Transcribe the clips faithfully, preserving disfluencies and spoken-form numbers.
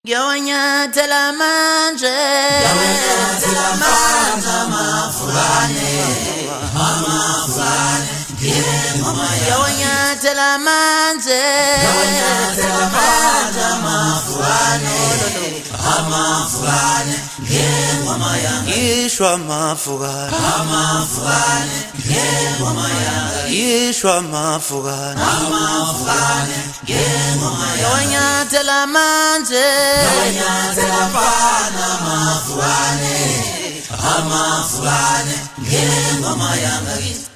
Yawanyathela manje Yawanyathela manje amafulane amafulane Yawanyathela manje Yawanyathela manje amafulane amafulane ngengoma yanga Yishwa amafulane amafulane ngengoma yanga Yishwa amafulane amafulane ngengoma yanga Yawanyathela manje Yawanyathela pana amafulane amafulane ngengoma yanga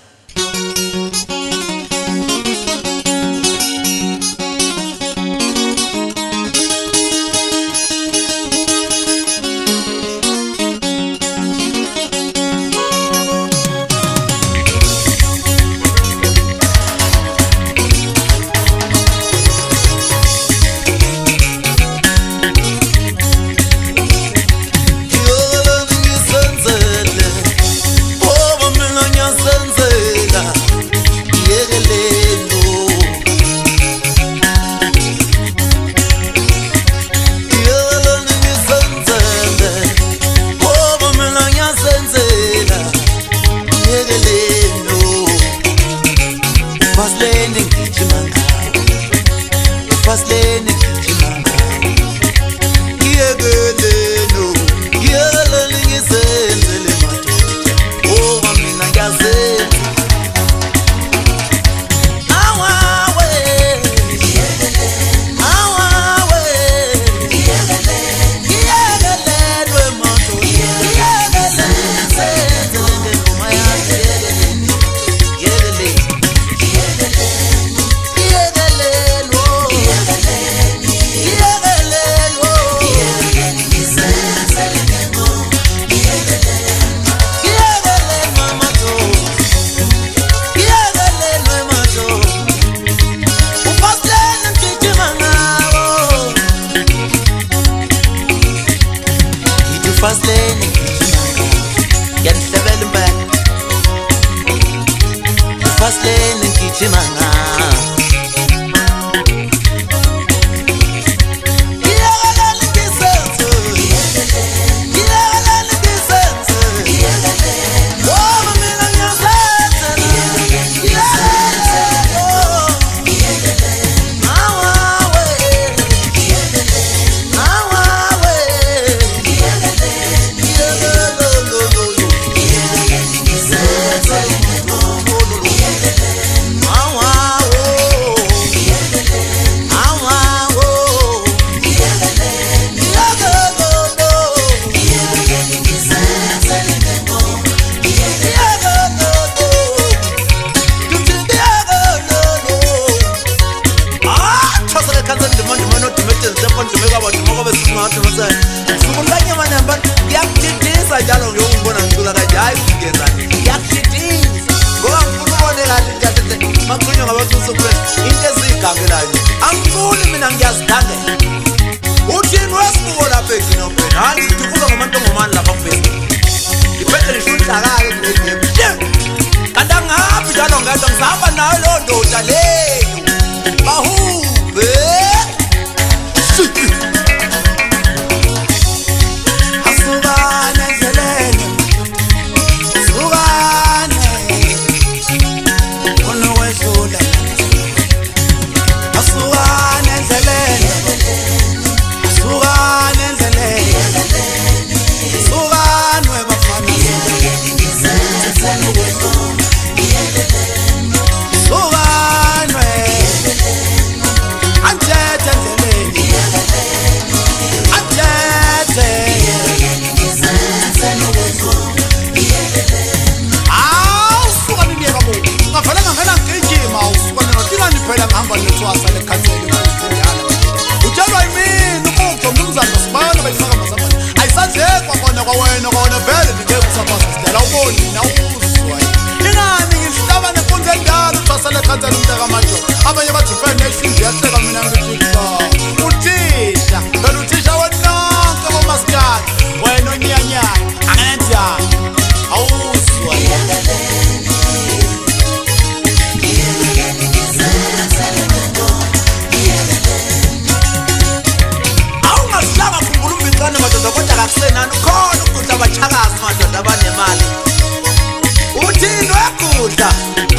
Fast lane, get seven back. Fast lane, Kichimanga. Angifuni mina ngiyazithandela uthini wesibukola phezulu nophela hayi ukuba ngomuntu ngomani lapha kuphezulu ngiphethe nishudlaka ngeke kanti angabi njalo ngathi ngisahamba nayo lo ndoda leyo bahube asubane zelene subane ono wesula Sugan endleleni Sugan endleleni Sugan webafana Sugan we Anthethe endleleni Anthethe Aw sugan niyeka bo Ngavela ngangena ngijima usukan nothingani phela ngihamba nethwasa lekhansela utshelwa yimini ukugcomba umzana sibana bayifaka masabani ayisandlekwa kona kwawena kona vele ndingeke usapasa sidala uboni na uzwa ingani ngihlaba nekunze endala uthwasa lekhansela umntaka amajo abanye bathi ufene ishindi yahleka mina ngithi uthisha vele uthisha wenonke bomasikati wena onyanyana angenenjani awuzwa abachakazi madoda abanemali uthini wekudla